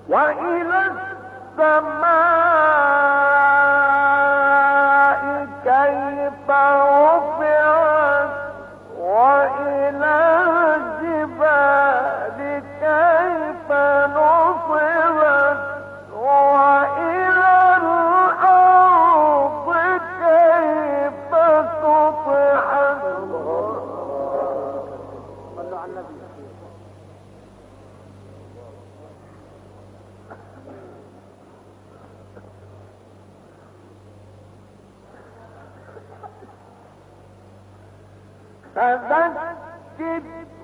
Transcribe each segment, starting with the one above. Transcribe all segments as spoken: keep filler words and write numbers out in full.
و الی السماء کیف رفعت و الی الجبال کیف نصبت و الی الارض کیف سطحت. صلوا على النبي. فذكر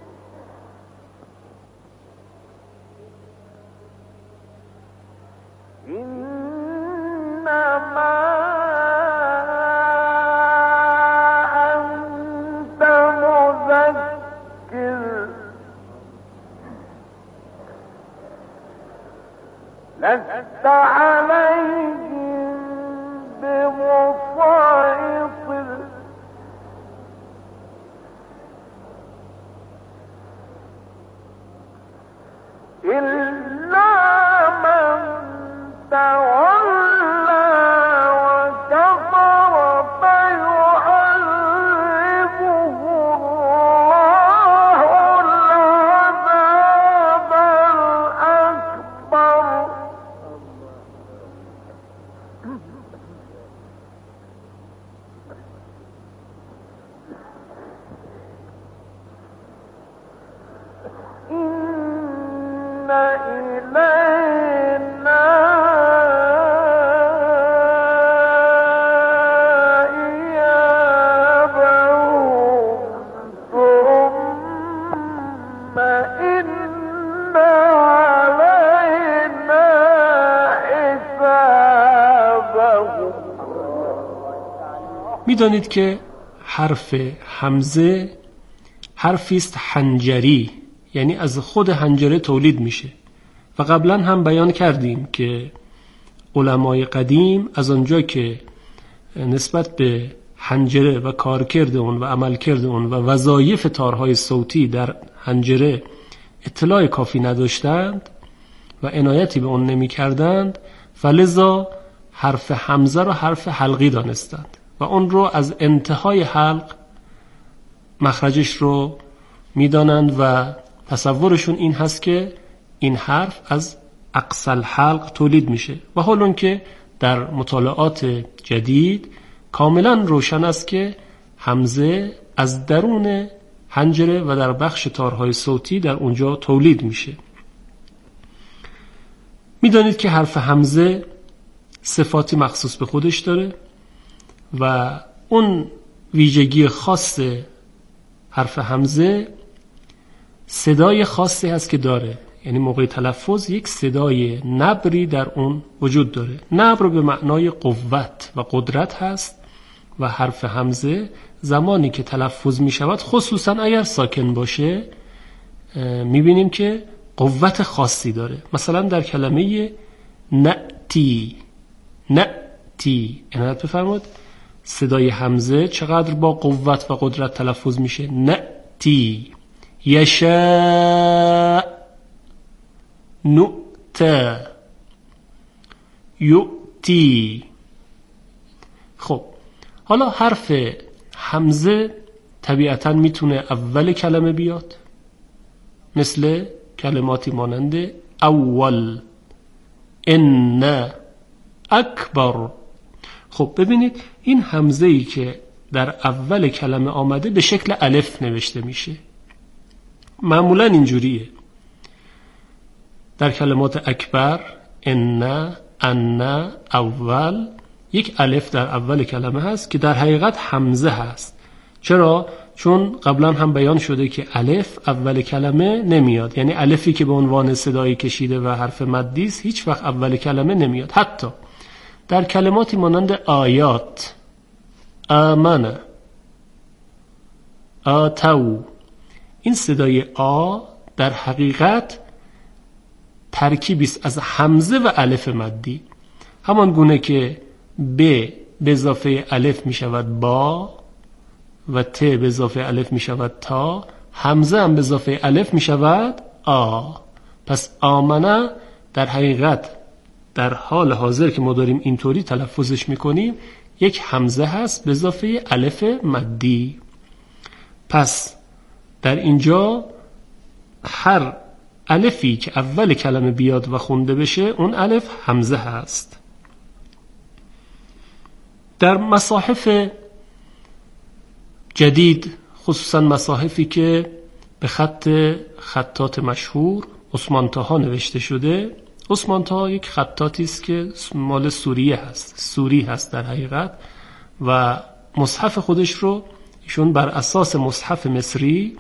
إنما أنت مذكر لست عليهم بمسيطر إلا من تولى وكفر فيعذبه الله العذاب الأكبر. إن إلينا إيابهم ثم إن علينا حسابهم. میدانید که حرف همزه حرفی است حنجری، یعنی از خود حنجره تولید میشه و قبلا هم بیان کردیم که علمای قدیم از آنجا که نسبت به حنجره و کارکرد اون و عملکرد اون و وظایف تارهای صوتی در حنجره اطلاع کافی نداشتند و عنایتی به اون نمی کردند، فلذا حرف همزه را حرف حلقی دانستند و اون رو از انتهای حلق مخرجش رو میدانند و تصورشون این هست که این حرف از اقصی الحلق تولید میشه و حالون که در مطالعات جدید کاملا روشن است که همزه از درون حنجره و در بخش تارهای صوتی در اونجا تولید میشه. میدانید که حرف همزه صفاتی مخصوص به خودش داره و اون ویژگی خاص حرف همزه صدای خاصی هست که داره، یعنی موقع تلفظ یک صدای نبری در اون وجود داره. نبر به معنای قوت و قدرت هست و حرف همزه زمانی که تلفظ می شود، خصوصا اگر ساکن باشه، می بینیم که قوت خاصی داره. مثلا در کلمه نأتی، نأتی عنایت بفرمایید صدای همزه چقدر با قوت و قدرت تلفظ میشه. نأتی، یشاء، نؤتا، یؤتی. خب حالا حرف همزه طبیعتاً میتونه اول کلمه بیاد، مثل کلماتی مانند اول، ان، اکبر. خب ببینید این همزه‌ای که در اول کلمه آمده به شکل الف نوشته میشه. معمولا اینجوریه در کلمات اکبر، ان، ان، اول، یک الف در اول کلمه هست که در حقیقت همزه هست. چرا؟ چون قبلا هم بیان شده که الف اول کلمه نمیاد، یعنی الفی که به عنوان صدایی کشیده و حرف مدی است هیچ وقت اول کلمه نمیاد. حتی در کلماتی مانند آیات، آمنه، آتو، این صدای آ در حقیقت ترکیبی است از همزه و الف مدی. همان گونه که ب به اضافه الف می شود با و ت به اضافه الف می شود تا، همزه هم به اضافه الف می شود آ. پس آمنه در حقیقت در حال حاضر که ما داریم اینطوری تلفظش میکنیم یک همزه هست به اضافه الف مدی. پس در اینجا هر الفی که اول کلمه بیاد و خونده بشه اون الف همزه هست. در مصاحف جدید، خصوصا مصاحفی که به خط خطات مشهور عثمان طاها نوشته شده، عثمان طاها یک خطاتی است که مال سوریه هست، سوری هست در حقیقت، و مصحف خودش رو ایشون بر اساس مصحف مصری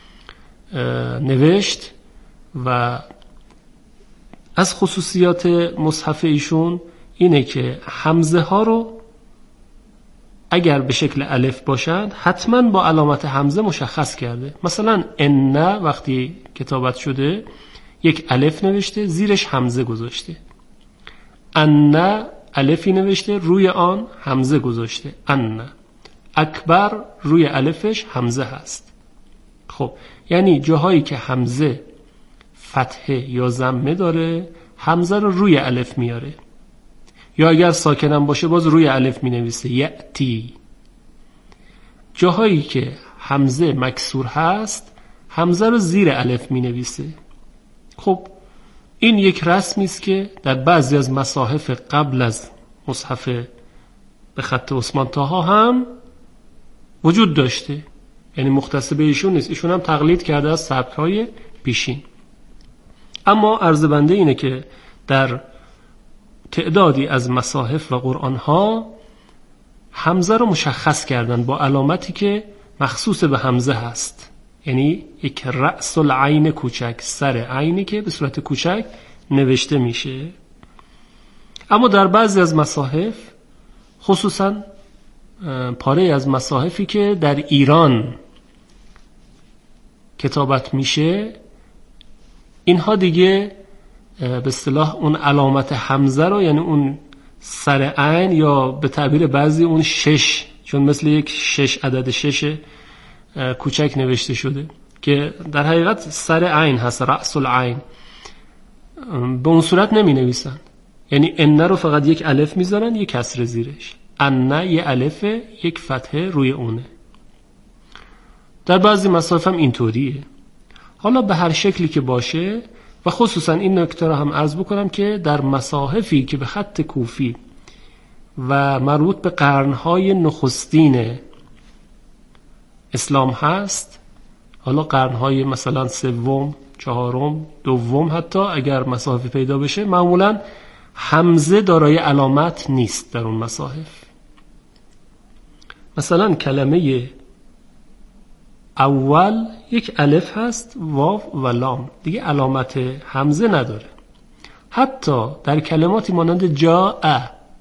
نوشت و از خصوصیات مصحف ایشون اینه که همزه ها رو اگر به شکل الف باشند حتما با علامت همزه مشخص کرده. مثلا ان وقتی کتابت شده یک الف نوشته زیرش همزه گذاشته، ان الفی نوشته روی آن همزه گذاشته، ان اکبر روی الفش همزه هست. خب یعنی جاهایی که همزه فتحه یا ضمه داره همزه رو روی الف میاره، یا اگر ساکنم باشه باز روی الف می نویسه یأتی. جاهایی که همزه مکسور هست همزه رو زیر الف می نویسه. خب این یک رسمی است که در بعضی از مصاحف قبل از مصحف به خط عثمان طاها هم وجود داشته، یعنی مختص به ایشون نیست، ایشون هم تقلید کرده از سبک‌های پیشین. اما عرض بنده اینه که در تعدادی از مصاحف و قرآن‌ها همزه رو مشخص کردن با علامتی که مخصوص به همزه هست، یعنی یک رأس العین کوچک، سر عینی که به صورت کوچک نوشته میشه. اما در بعضی از مصاحف، خصوصا پاره از مصاحفی که در ایران کتابت میشه، اینها دیگه به اصطلاح اون علامت همزه رو، یعنی اون سر عین یا به تعبیر بعضی اون شش، چون مثل یک شش عدد شش کوچک نوشته شده که در حقیقت سر عین هست، رأس العین، به اون صورت نمی نویسن. یعنی ان رو فقط یک الف میذارن یک کسر زیرش، ان یه الف یک فتحه روی اونه. در بعضی مصاحف هم اینطوریه. حالا به هر شکلی که باشه، و خصوصا این نکته رو هم عرض بکنم که در مصاحفی که به خط کوفی و مربوط به قرنهای نخستین اسلام هست، حالا قرنهای مثلا سوم، چهارم، دوم، حتی اگر مصاحف پیدا بشه، معمولا همزه دارای علامت نیست در اون مصاحف. مثلا کلمه اول یک الف هست، واو و لام، دیگه علامت همزه نداره. حتی در کلماتی مانند جاء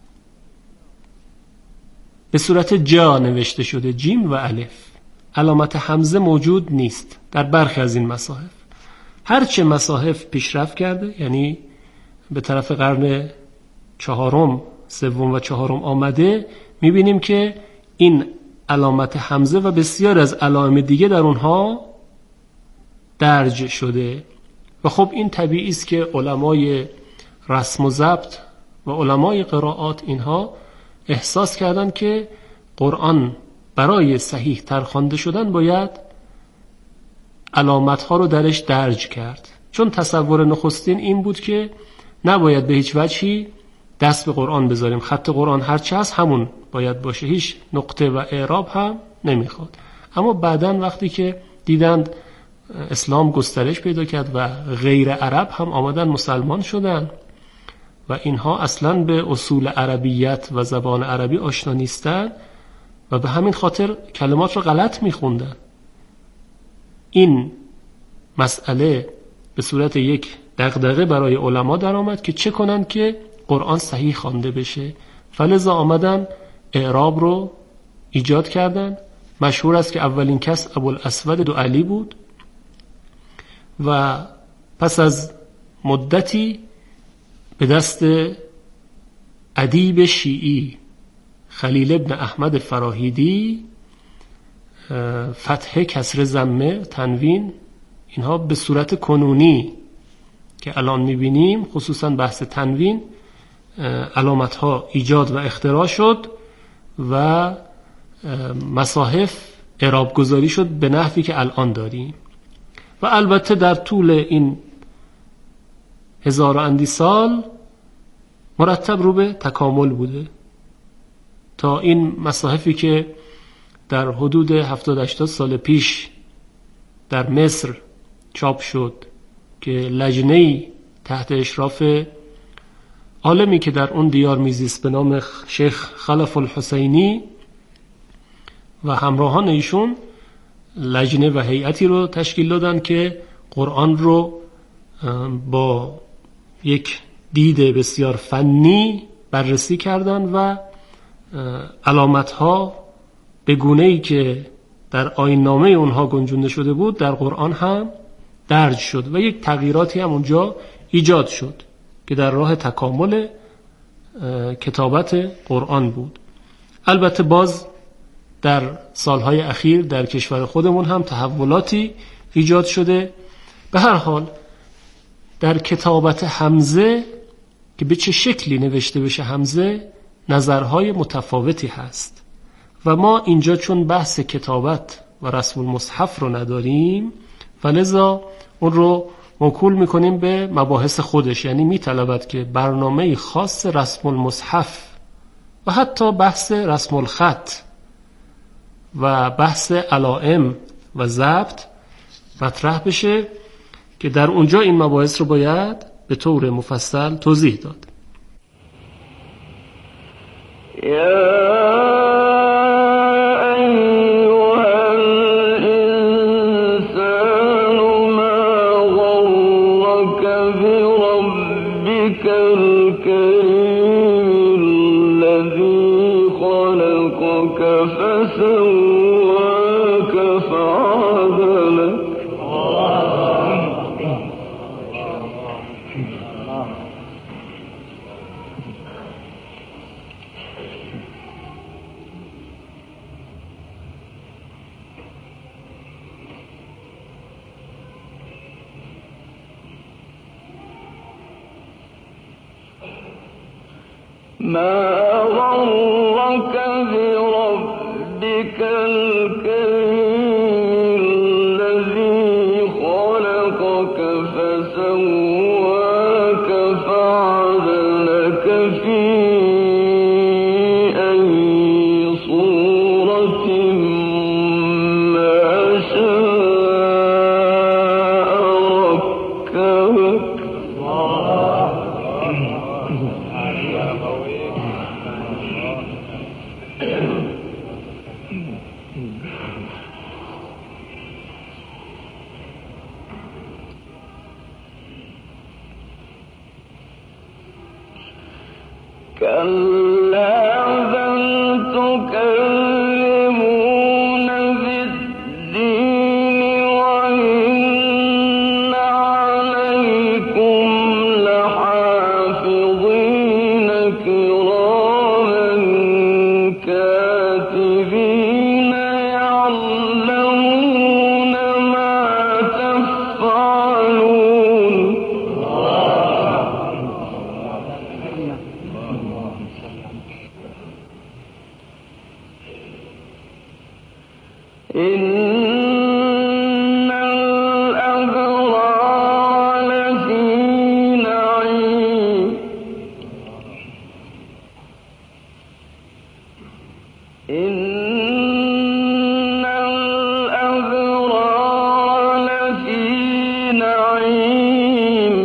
به صورت جا نوشته شده، جیم و الف، علامت همزه موجود نیست در برخی از این مصاحف. هرچه مصاحف پیشرفت کرده، یعنی به طرف قرن چهارم، سوم و چهارم آمده، میبینیم که این علامت همزه و بسیار از علائم دیگه در اونها درج شده. و خب این طبیعی است که علمای رسم و ضبط و علمای قرائات اینها احساس کردن که قرآن برای صحیح تر خوانده شدن باید علامت ها رو درش درج کرد، چون تصور نخستین این بود که نباید به هیچ وجهی دست به قرآن بذاریم، خط قرآن هرچه هست همون باید باشه، هیچ نقطه و اعراب هم نمیخواد. اما بعداً وقتی که دیدند اسلام گسترش پیدا کرد و غیر عرب هم آمدن مسلمان شدن و اینها اصلاً به اصول عربیت و زبان عربی آشنا نیستن و به همین خاطر کلمات رو غلط میخوندن، این مسئله به صورت یک دغدغه برای علما در آمد که چه کنن که قرآن صحیح خوانده بشه. فلذا آمدن اعراب رو ایجاد کردن. مشهور است که اولین کس ابوالاسود دؤلی بود و پس از مدتی به دست ادیب شیعی خلیل ابن احمد فراهیدی فتحه، کسر، ضمه، تنوین، اینها به صورت کنونی که الان میبینیم، خصوصا بحث تنوین، علامت ها ایجاد و اختراع شد و مصاحف اعراب گذاری شد به نحوی که الان داریم. و البته در طول این هزار و اندی سال مرتب رو به تکامل بوده تا این مصاحفی که در حدود هفتاد هشتاد سال پیش در مصر چاپ شد که لجنه‌ای تحت اشراف عالمی که در اون دیار میزیست به نام شیخ خلف الحسینی و همراهان ایشون لجنه و هیئتی رو تشکیل دادن که قرآن رو با یک دید بسیار فنی بررسی کردن و علامت‌ها به گونه‌ای که در آیین‌نامه اونها گنجونده شده بود در قرآن هم درج شد و یک تغییراتی هم اونجا ایجاد شد که در راه تکامل کتابت قرآن بود. البته باز در سالهای اخیر در کشور خودمون هم تحولاتی ایجاد شده. به هر حال در کتابت حمزه که به چه شکلی نوشته بشه حمزه نظرهای متفاوتی هست و ما اینجا چون بحث کتابت و رسم المصحف رو نداریم فلذا اون رو موکول میکنیم به مباحث خودش، یعنی میطلبد که برنامه خاص رسم المصحف و حتی بحث رسم الخط و بحث علائم و ضبط مطرح بشه که در اونجا این مباحث رو باید به طور مفصل توضیح داد. ما غرك بربك الكريم الذي خلقك فسواك فعدلك في أي صورة ما شاء ركبك. كلا بل تكذبون بالدين وإن عليكم لحافظين كراما كاتبين يعلمون ما تفعلون. إن الأبرار لفي نعيم إن الأبرار لفي نعيم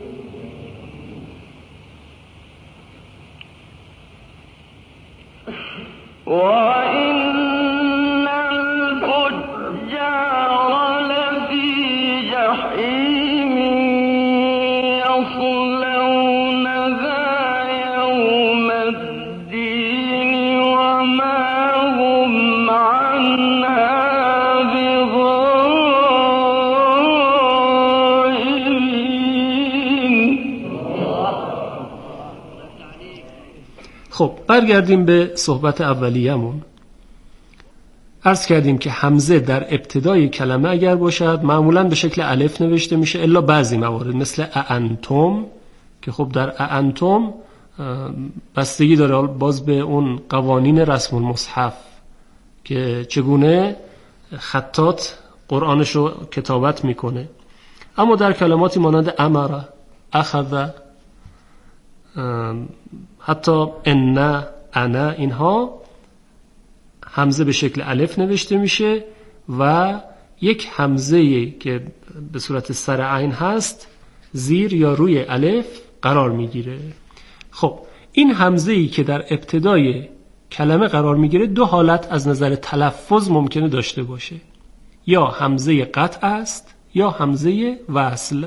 وإن جحيم يصلونها يوم الدين وما هم عنها بغائبين. خب برگردیم به صحبت اولیه‌مون. عرض کردیم که همزه در ابتدای کلمه اگر باشد معمولاً به شکل الف نوشته میشه، الا بعضی موارد مثل اانتم که خب در اانتم بستگی داره باز به اون قوانین رسم المصحف که چگونه خطاط قرآنش رو کتابت میکنه. اما در کلماتی مانند امر، اخذ، حتی ان، انا، اینها همزه به شکل الف نوشته میشه و یک همزه که به صورت سر عین هست زیر یا روی الف قرار میگیره. خب این همزه‌ای که در ابتدای کلمه قرار میگیره دو حالت از نظر تلفظ ممکنه داشته باشه، یا همزه قطع است یا همزه وصل.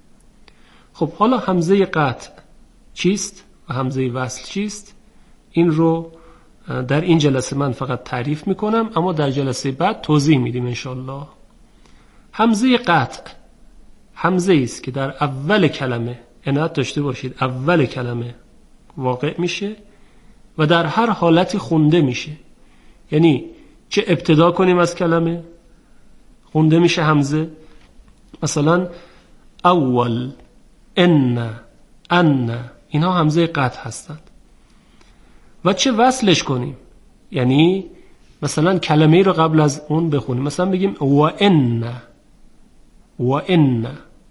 خب حالا همزه قطع چیست و همزه وصل چیست؟ این رو در این جلسه من فقط تعریف میکنم، اما در جلسه بعد توضیح میدیم انشالله. همزه قطع همزه است که در اول کلمه، عنایت داشته باشید، اول کلمه واقع میشه و در هر حالتی خونده میشه. یعنی چه ابتدا کنیم از کلمه خونده میشه همزه، مثلا اول، ان، ان، اینها همزه قطع هستند. و چه وصلش کنیم، یعنی مثلا کلمه رو قبل از اون بخونیم، مثلا بگیم و ان، و ان،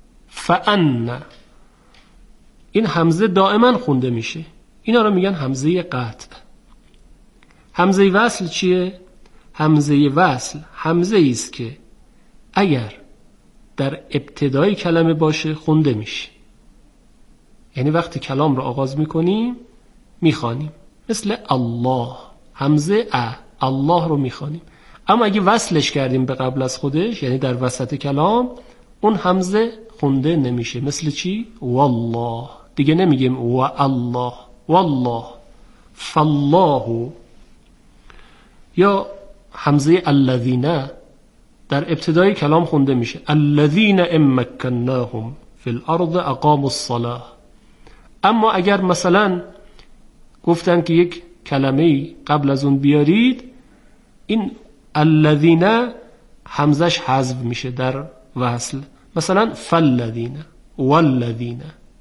فان، این همزه دائما خونده میشه، اینا رو میگن همزه قطع. همزه وصل چیه؟ همزه وصل همزه است که اگر در ابتدای کلمه باشه خونده میشه، یعنی وقتی کلام رو آغاز میکنیم میخوانیم، مثل الله، همزه ا، الله رو میخوانیم. اما اگه وصلش کردیم به قبل از خودش، یعنی در وسط کلام، اون همزه خونده نمیشه. مثل چی؟ والله، دیگه نمیگیم و الله، والله، فالله. یا همزه الذین در ابتدای کلام خونده میشه، الذین امکناهم فی الارض اقاموا الصلاة. اما اگر مثلا گفتن که یک کلمه قبل از اون بیارید، این الذین همزش حذف میشه در وصل، مثلا فالذین، والذین.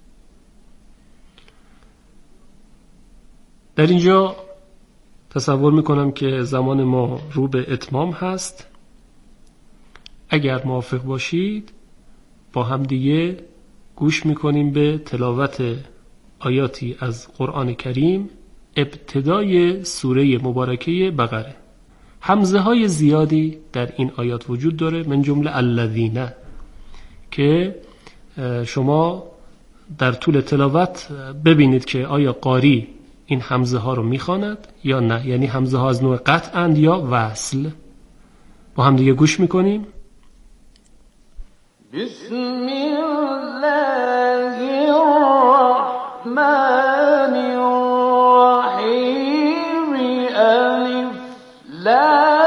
در اینجا تصور میکنم که زمان ما رو به اتمام هست. اگر موافق باشید با هم دیگه گوش میکنیم به تلاوت آیاتی از قرآن کریم ابتدای سوره مبارکه بقره. همزه های زیادی در این آیات وجود داره، من جمله الذین، که شما در طول تلاوت ببینید که آیا قاری این همزه ها رو میخواند یا نه، یعنی همزه ها از نوع قطع اند یا وصل. با هم دیگه گوش میکنیم. بسم الله الرحمن الرحیم. الف لام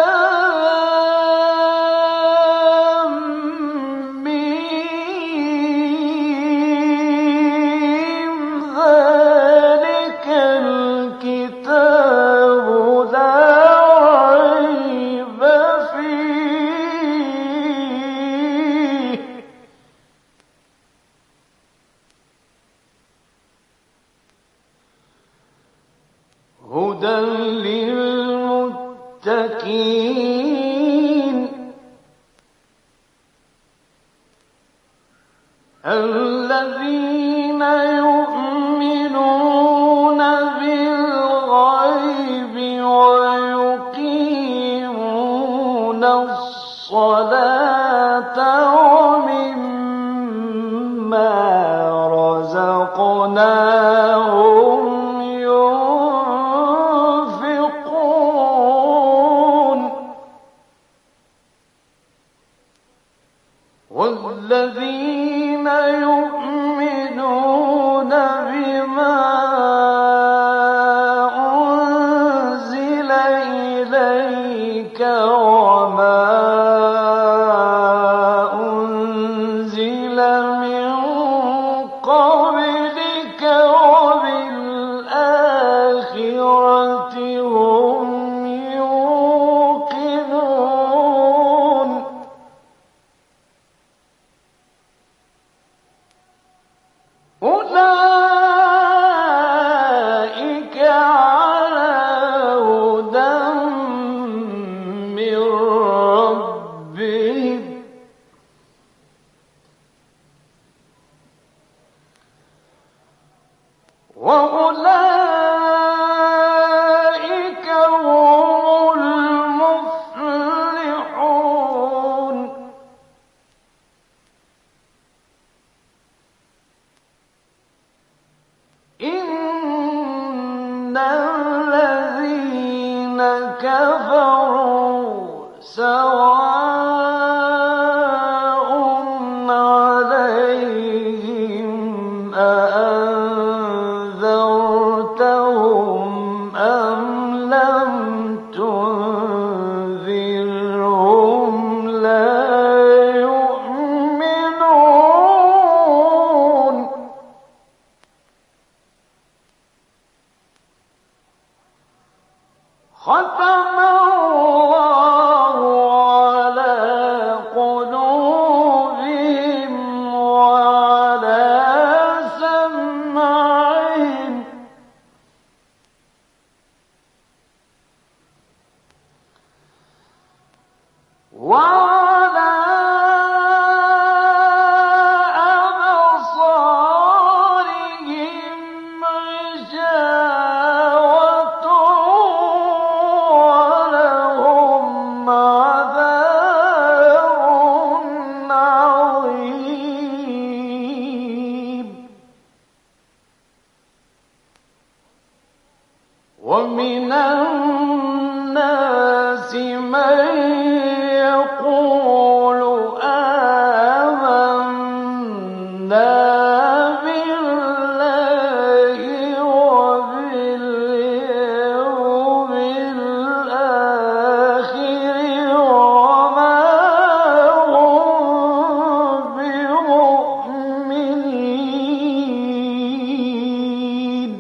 الذين يؤمنون بالغيب ويقيمون الصلاة ومما رزقناهم ينفقون والذين يؤمنون بما أنزل إليك وما أنزل من قبلك وبالآخرة هم يوقنون وأولئك هم المفلحون. إن الذين كفروا سواء عليهم أأنذرتهم أم لم تنذرهم لا يؤمنون. ختم الله على قلوبهم وعلى سمعهم وعلى أبصارهم غشاوة ولهم عذاب عظيم. ومن الناس من يقول آمنا بالله وباليوم الآخر وما هم بمؤمنين.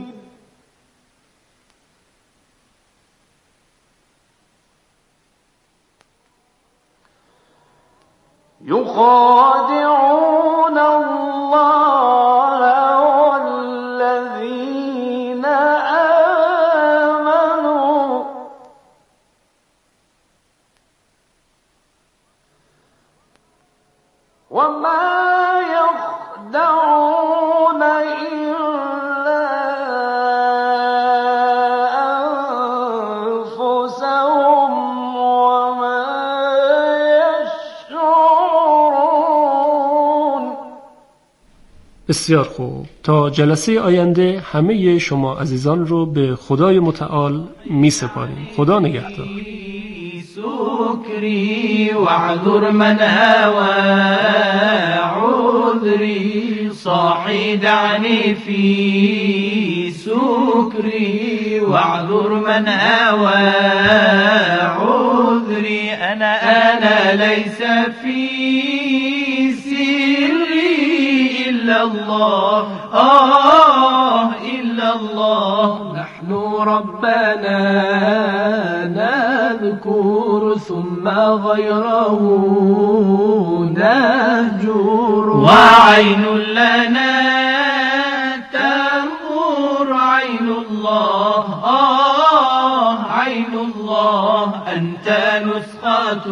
يخادعون الله والذين آمنوا وما يخدعون إلا أنفسهم وما بسیار خوب. تا جلسه آینده همه شما عزیزان رو به خدای متعال می سپاریم. خدا نگهدار. سكري واعذر من هوى عذري صاحي دعني في سكري واعذر من هوى عذري أنا أنا ليس في سري إلا الله آه إلا الله. نحن ربنا نذكر ثم غيره نهجر وعين لنا تنظر عين الله آه عين الله. أنت نسخة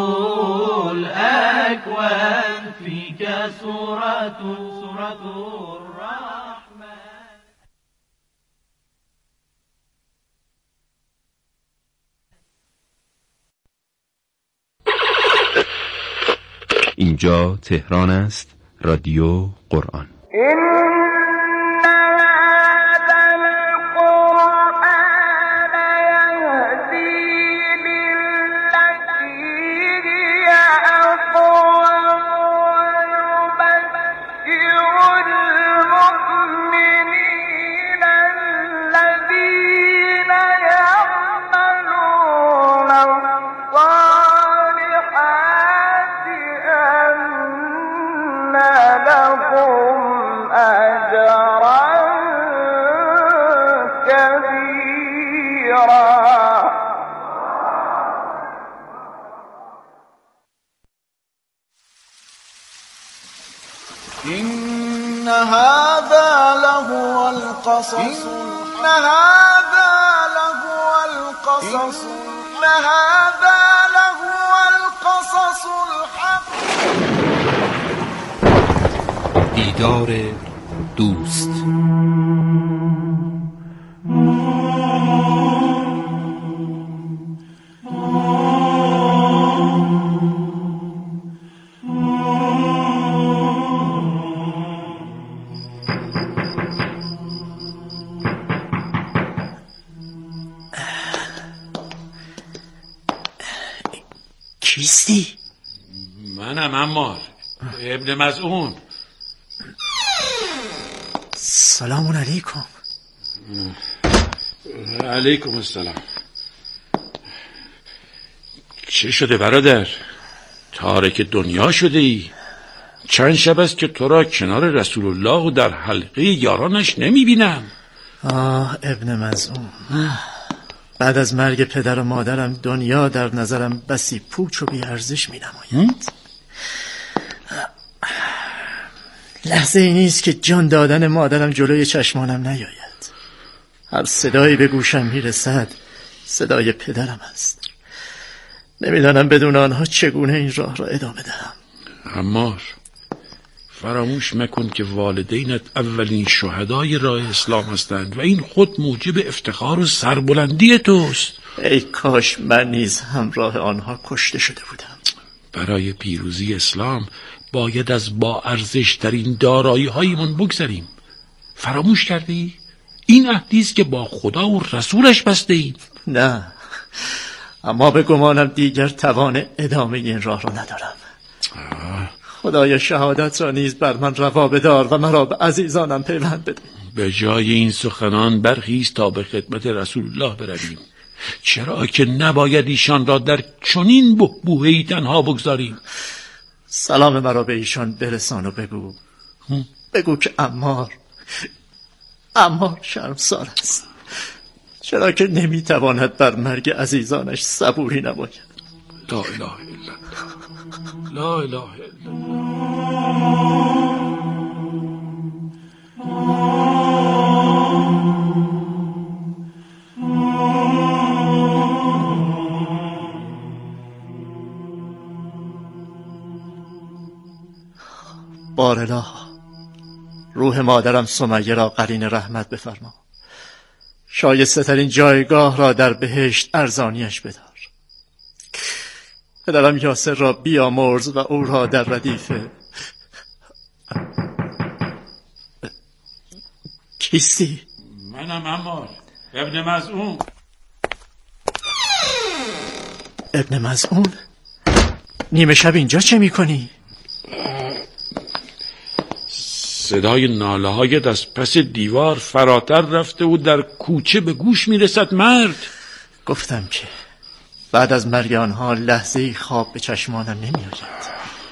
الأكوان فيك سورة سورة الرحمن. اینجا تهران است. رادیو قرآن. إن هذا لهو القصص إن هذا لهو القصص إن هذا لهو القصص الحق. دیدار دوست. منم عمار ابن مزعون. سلام علیکم. علیکم السلام. چه شده برادر؟ تارک دنیا شده ای؟ چند شب است که تو را کنار رسول الله و در حلقه یارانش نمی بینم. آه ابن مزعون، بعد از مرگ پدر و مادرم دنیا در نظرم بسی پوچ و بی ارزش می نماید. لحظه ای نیست که جان دادن مادرم جلوی چشمانم نیاید. هر صدایی به گوشم می رسد صدای پدرم است. نمیدانم بدون آنها چگونه این راه را ادامه دهم. عمار، فراموش مکن که والدینت اولین شهدای راه اسلام هستند و این خود موجب افتخار و سربلندی توست. ای کاش من نیز همراه آنها کشته شده بودم. برای پیروزی اسلام باید از با ارزش ترین دارایی هایمان بگذریم. فراموش کردی؟ این عهدی است که با خدا و رسولش بسته ایم. نه، اما به گمانم دیگر توان ادامه این راه را ندارم. آه. خدایا شهادت را نیز بر من روا بدار و مرا به عزیزانم پیوند بده. به جای این سخنان برخیز تا به خدمت رسول الله برویم. چرا که نباید ایشان را در چنین بحبوحه‌ای تنها بگذاریم. سلام مرا به ایشان برسان و بگو هم؟ بگو که عمار عمار شرمسار است، چرا که نمیتواند بر مرگ عزیزانش صبوری نماید. لا اله الا الله، لا اله الا بارالله، روح مادرم سمیه را قرین رحمت بفرما. شایسته ترین جایگاه را در بهشت ارزانیش بدار. پدرم یاسر را بیامرز و او را در ردیف. کیستی؟ منم عمار ابن مزعون. ابن مزعون؟ نیمه شب اینجا چه میکنی؟ صدای ناله هایت از پس دیوار فراتر رفته و در کوچه به گوش میرسد مرد. گفتم که بعد از مرگ آنها لحظه‌ای خواب به چشمانم نمیآید.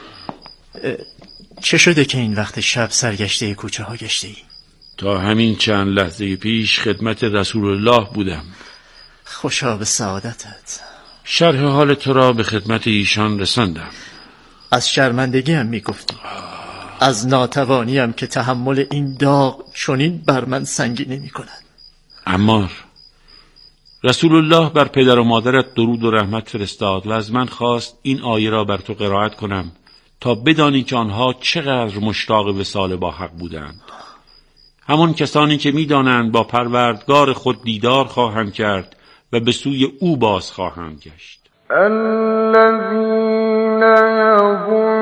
چه شده که این وقت شب سرگشته کوچه ها گشته ای؟ تا همین چند لحظه پیش خدمت رسول الله بودم. خوشا به سعادتت. شرح حال تو را به خدمت ایشان رساندم. از شرمندگی هم میگفتی، از ناتوانیم که تحمل این داغ چنین بر من سنگینی میکند. عمار، رسول الله بر پدر و مادرت درود و رحمت فرستاد و از من خواست این آیه را بر تو قرائت کنم تا بدانی که آنها چقدر مشتاق وصال با حق بودند. همون کسانی که میدانند با پروردگار خود دیدار خواهند کرد و به سوی او باز خواهند گشت. الذين يظنون